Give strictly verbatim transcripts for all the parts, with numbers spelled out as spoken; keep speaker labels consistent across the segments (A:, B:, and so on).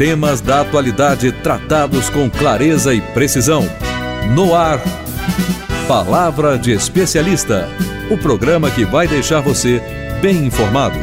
A: Temas da atualidade tratados com clareza e precisão. No ar, Palavra de Especialista. O programa que vai deixar você bem informado.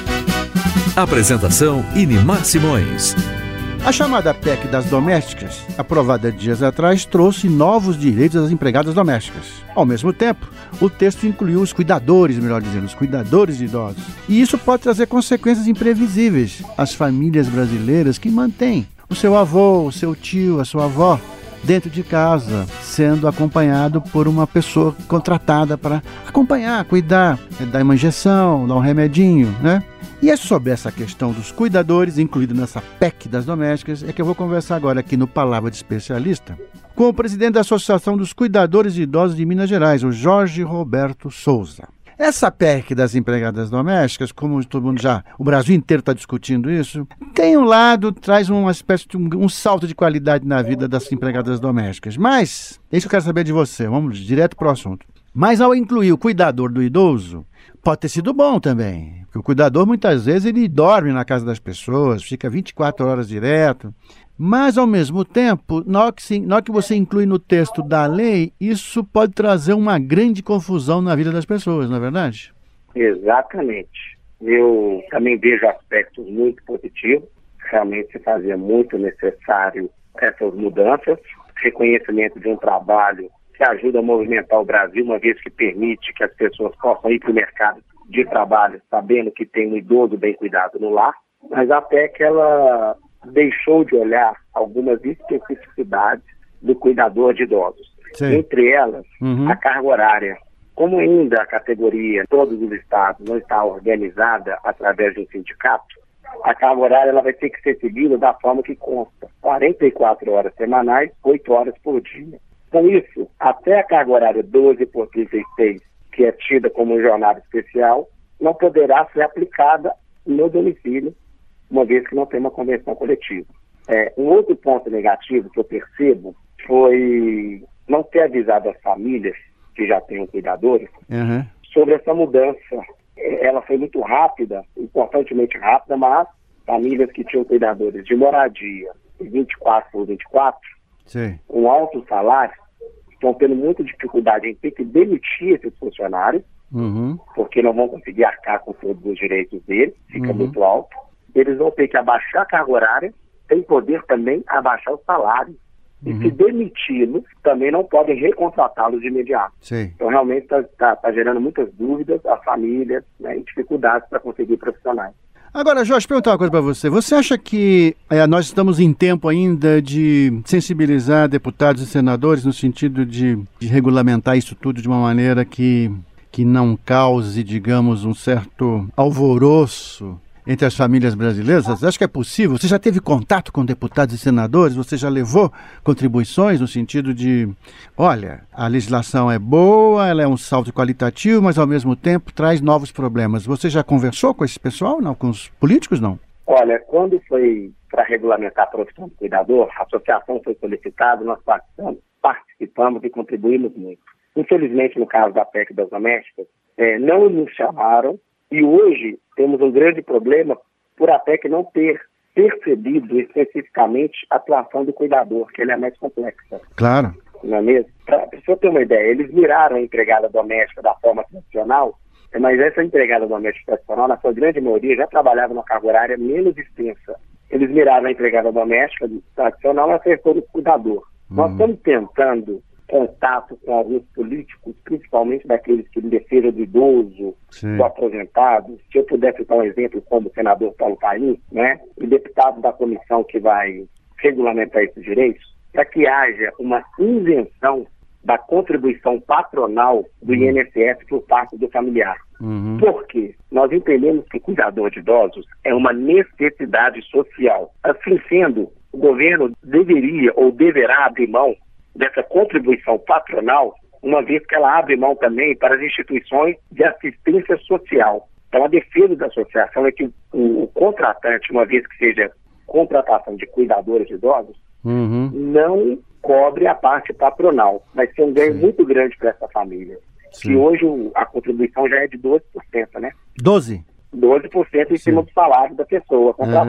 A: Apresentação: Inimar Simões.
B: A chamada P E C das domésticas, aprovada dias atrás, trouxe novos direitos às empregadas domésticas. Ao mesmo tempo, o texto incluiu os cuidadores, melhor dizendo, os cuidadores de idosos. E isso pode trazer consequências imprevisíveis às famílias brasileiras que mantêm o seu avô, o seu tio, a sua avó dentro de casa, sendo acompanhado por uma pessoa contratada para acompanhar, cuidar, dar uma injeção, dar um remedinho, né? E é sobre essa questão dos cuidadores, incluído nessa P E C das domésticas, é que eu vou conversar agora aqui no Palavra de Especialista com o presidente da Associação dos Cuidadores de Idosos de Minas Gerais, o Jorge Roberto Souza. Essa P E C das empregadas domésticas, como todo mundo já, o Brasil inteiro está discutindo isso, tem um lado, traz uma espécie de um, um salto de qualidade na vida das empregadas domésticas. Mas, é isso que eu quero saber de você, vamos direto para o assunto. Mas ao incluir o cuidador do idoso, pode ter sido bom também. Porque o cuidador, muitas vezes, ele dorme na casa das pessoas, fica vinte e quatro horas direto. Mas, ao mesmo tempo, na hora que, se, na hora que você inclui no texto da lei, isso pode trazer uma grande confusão na vida das pessoas, não é verdade?
C: Exatamente. Eu também vejo aspectos muito positivos. Realmente se fazia muito necessário essas mudanças. Reconhecimento de um trabalho que ajuda a movimentar o Brasil, uma vez que permite que as pessoas possam ir para o mercado de trabalho, sabendo que tem um idoso bem cuidado no lar. Mas até que ela deixou de olhar algumas especificidades do cuidador de idosos. Sim. Entre elas, uhum. a carga horária. Como ainda a categoria, todos os estados, não está organizada através de um sindicato, a carga horária ela vai ter que ser seguida da forma que consta. quarenta e quatro horas semanais, oito horas por dia. Com isso, até a carga horária doze por trinta e seis, que é tida como jornada especial, não poderá ser aplicada no domicílio, uma vez que não tem uma convenção coletiva. É, um outro ponto negativo que eu percebo foi não ter avisado as famílias que já têm um cuidador uhum. sobre essa mudança. Ela foi muito rápida, importantemente rápida, mas famílias que tinham cuidadores de moradia vinte e quatro por vinte e quatro, Sim. com altos salários, estão tendo muita dificuldade em ter que demitir esses funcionários, uhum. porque não vão conseguir arcar com todos os direitos deles, fica uhum. muito alto. Eles vão ter que abaixar a carga horária, sem poder também abaixar o salário. E uhum. se demiti-los, também não podem recontratá-los de imediato. Sim. Então, realmente, está tá, tá gerando muitas dúvidas às famílias, né, e dificuldades para conseguir profissionais.
B: Agora, Jorge, perguntar uma coisa para você. Você acha que é, nós estamos em tempo ainda de sensibilizar deputados e senadores no sentido de, de regulamentar isso tudo de uma maneira que, que não cause, digamos, um certo alvoroço entre as famílias brasileiras? Você acha que é possível? Você já teve contato com deputados e senadores? Você já levou contribuições no sentido de, olha, a legislação é boa, ela é um salto qualitativo, mas ao mesmo tempo traz novos problemas. Você já conversou com esse pessoal? Não? Com os políticos, não?
C: Olha, quando foi para regulamentar a profissão do cuidador, a associação foi solicitada, nós participamos, participamos e contribuímos muito. Infelizmente, no caso da P E C das domésticas, é, não nos chamaram. E hoje temos um grande problema por a P E C não ter percebido especificamente a atuação do cuidador, que ele é mais complexa.
B: Claro.
C: Não é mesmo? Para a pessoa ter uma ideia, eles miraram a empregada doméstica da forma tradicional, mas essa empregada doméstica tradicional, na sua grande maioria, já trabalhava numa carga horária menos extensa. Eles miraram a empregada doméstica tradicional na setor do cuidador. Uhum. Nós estamos tentando contato com alguns políticos, principalmente daqueles que em defesa do idoso, Sim. do aposentado. Se eu puder citar um exemplo como o senador Paulo Paim, né, e deputado da comissão que vai regulamentar esses direitos, para que haja uma isenção da contribuição patronal do uhum. I N S S por parte do familiar. Uhum. Por quê? Nós entendemos que cuidador de idosos é uma necessidade social. Assim sendo, o governo deveria ou deverá abrir mão dessa contribuição patronal, uma vez que ela abre mão também para as instituições de assistência social. Então, a defesa da associação é que o, o contratante, uma vez que seja contratação de cuidadores de idosos, uhum. não cobre a parte patronal. Vai ser um ganho Sim. muito grande para essa família. Sim. Que hoje o, a contribuição já é de doze por cento, né?
B: doze por cento?
C: doze por cento em Sim. cima do salário da pessoa contratada. Uhum.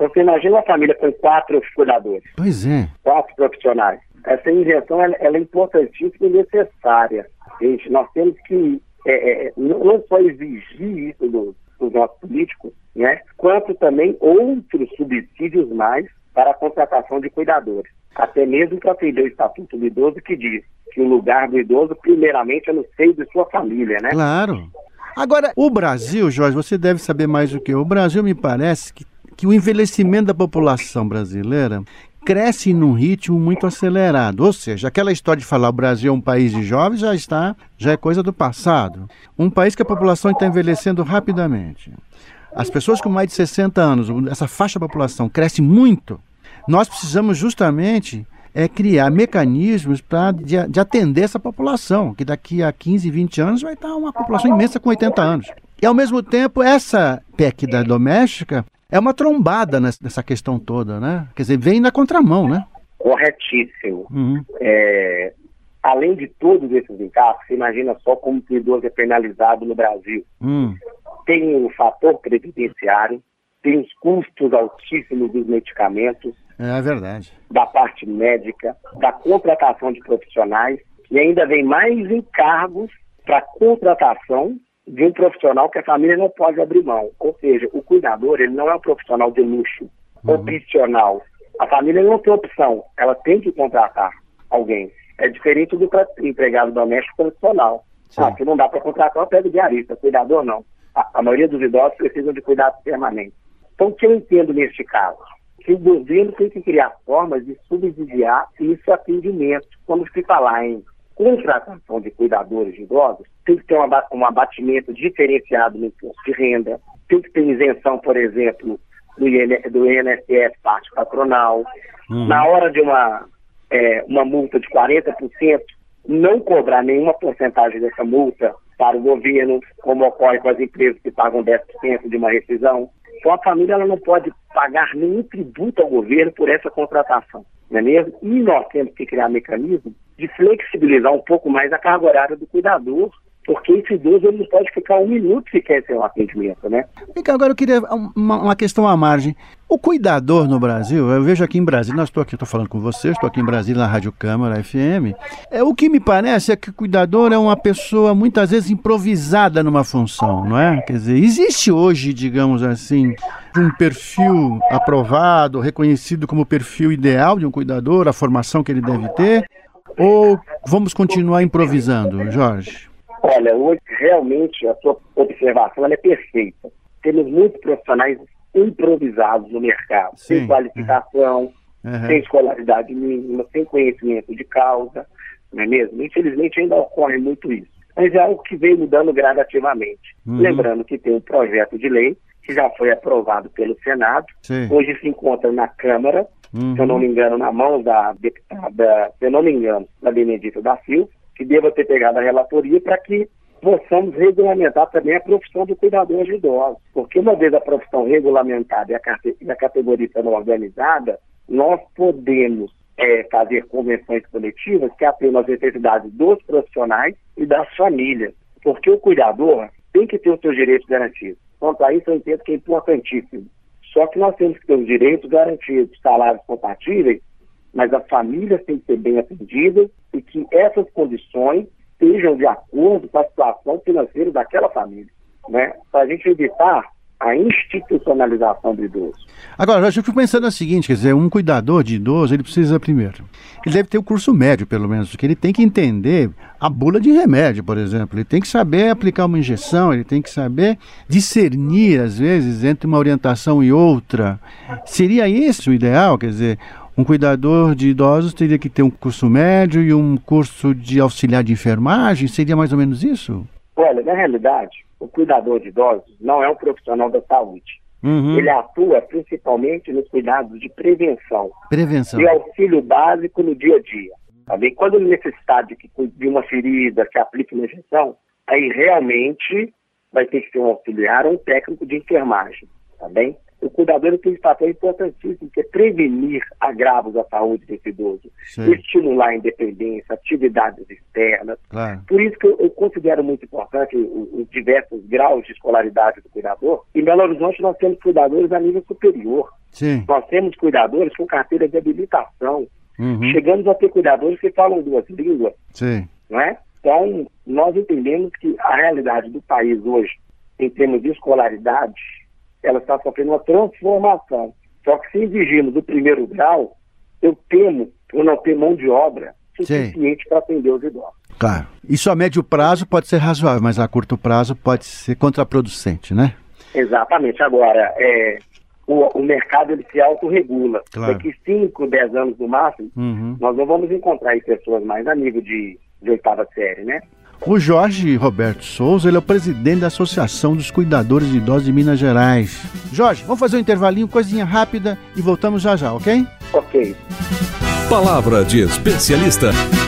C: Então você imagina uma família com quatro cuidadores.
B: Pois é.
C: Quatro profissionais. Essa injeção ela, ela é importantíssima e necessária. Gente, nós temos que é, é, não só exigir isso dos, dos nossos políticos, né, quanto também outros subsídios mais para a contratação de cuidadores. Até mesmo para atender o Estatuto do Idoso, que diz que o lugar do idoso, primeiramente, é no seio de sua família, né?
B: Claro. Agora, o Brasil, Jorge, você deve saber mais do que eu. O Brasil, me parece que, que o envelhecimento da população brasileira cresce num ritmo muito acelerado. Ou seja, aquela história de falar o Brasil é um país de jovens já está, já é coisa do passado. Um país que a população está envelhecendo rapidamente. As pessoas com mais de sessenta anos, essa faixa da população cresce muito. Nós precisamos justamente é, criar mecanismos para de, de atender essa população, que daqui a quinze, vinte anos vai estar uma população imensa com oitenta anos. E, ao mesmo tempo, essa P E C da doméstica é uma trombada nessa questão toda, né? Quer dizer, vem na contramão, né?
C: Corretíssimo.
B: Uhum.
C: É, além de todos esses encargos, você imagina só como o idoso é penalizado no Brasil.
B: Uhum.
C: Tem o fator previdenciário, tem os custos altíssimos dos medicamentos,
B: é verdade,
C: da parte médica, da contratação de profissionais, e ainda vem mais encargos para contratação de um profissional que a família não pode abrir mão. Ou seja, o cuidador, ele não é um profissional de luxo, uhum. opcional. A família não tem opção, ela tem que contratar alguém. É diferente do empregado doméstico profissional. Ah, se não dá para contratar, eu pego diarista, cuidador não. A, a maioria dos idosos precisam de cuidados permanentes. Então, o que eu entendo neste caso? Que o governo tem que criar formas de subsidiar esse atendimento. Quando se falar em contratação de cuidadores de idosos, tem que ter um, aba- um abatimento diferenciado no imposto de renda, tem que ter isenção, por exemplo, do, I N- do I N S S, parte patronal. Uhum. Na hora de uma, é, uma multa de quarenta por cento, não cobrar nenhuma porcentagem dessa multa para o governo, como ocorre com as empresas que pagam dez por cento de uma rescisão. Então a família ela não pode pagar nenhum tributo ao governo por essa contratação, não é mesmo? E nós temos que criar mecanismos de flexibilizar um pouco mais a carga horária do cuidador, porque esse idoso ele não pode ficar um minuto se quer ser um atendimento, né?
B: Agora eu queria uma, uma questão à margem. O cuidador no Brasil, eu vejo aqui em Brasília, nós estou aqui, estou falando com você, estou aqui em Brasília na Rádio Câmara F M. É, o que me parece é que o cuidador é uma pessoa muitas vezes improvisada numa função, não é? Quer dizer, existe hoje, digamos assim, um perfil aprovado, reconhecido como perfil ideal de um cuidador, a formação que ele deve ter, ou vamos continuar improvisando, Jorge?
C: Olha, hoje realmente a sua observação ela é perfeita. Temos muitos profissionais improvisados no mercado,
B: Sim,
C: sem qualificação,
B: uhum.
C: sem escolaridade mínima, sem conhecimento de causa, não é mesmo? Infelizmente ainda ocorre muito isso. Mas é algo que vem mudando gradativamente. Uhum. Lembrando que tem um projeto de lei que já foi aprovado pelo Senado, Sim. hoje se encontra na Câmara, uhum. se eu não me engano, na mão da deputada, se eu não me engano, da Benedita da Silva, que deva ter pegado a relatoria para que possamos regulamentar também a profissão do cuidador de idosos. Porque uma vez a profissão regulamentada e a, cate- e a categoria sendo organizada, nós podemos é, fazer convenções coletivas que atendam às necessidades dos profissionais e das famílias. Porque o cuidador tem que ter os seus direitos garantidos. Quanto a isso, eu entendo que é importantíssimo. Só que nós temos que ter os direitos garantidos, salários compatíveis, mas as famílias têm que ser bem atendidas e que essas condições estejam de acordo com a situação financeira daquela família, né? Para a gente evitar a institucionalização do idoso.
B: Agora, eu fico pensando o seguinte, quer dizer, um cuidador de idoso, ele precisa primeiro, ele deve ter o curso médio, pelo menos, porque ele tem que entender a bula de remédio, por exemplo, ele tem que saber aplicar uma injeção, ele tem que saber discernir, às vezes, entre uma orientação e outra. Seria esse o ideal, quer dizer, um cuidador de idosos teria que ter um curso médio e um curso de auxiliar de enfermagem? Seria mais ou menos isso?
C: Olha, na realidade, o cuidador de idosos não é um profissional da saúde. Uhum. Ele atua principalmente nos cuidados de prevenção.
B: Prevenção.
C: De auxílio básico no dia a dia. Tá bem? Quando ele necessitar de, de uma ferida, que aplique uma injeção, aí realmente vai ter que ser um auxiliar ou um técnico de enfermagem. Tá bem? o cuidador tem um papel importantíssimo, que é prevenir agravos à saúde desse idoso, Sim. estimular a independência, atividades externas.
B: Claro.
C: Por isso que eu, eu considero muito importante os, os diversos graus de escolaridade do cuidador. Em Belo Horizonte nós temos cuidadores a nível superior.
B: Sim.
C: Nós temos cuidadores com carteira de habilitação.
B: Uhum.
C: Chegamos a ter cuidadores que falam duas línguas.
B: Sim.
C: Não é? Então, nós entendemos que a realidade do país hoje, em termos de escolaridade, ela está sofrendo uma transformação. Só que se exigirmos o primeiro grau, eu temo por não ter mão de obra suficiente para atender os idosos.
B: Claro. Isso a médio prazo pode ser razoável, mas a curto prazo pode ser contraproducente, né?
C: Exatamente. Agora, é, o, o mercado ele se autorregula.
B: Claro.
C: Daqui cinco, dez anos no máximo,
B: uhum.
C: nós não vamos encontrar aí pessoas mais a nível de, de oitava série, né?
B: O Jorge Roberto Souza, ele é o presidente da Associação dos Cuidadores de Idosos de Minas Gerais. Jorge, vamos fazer um intervalinho, coisinha rápida e voltamos já já, ok?
C: Ok.
A: Palavra de especialista.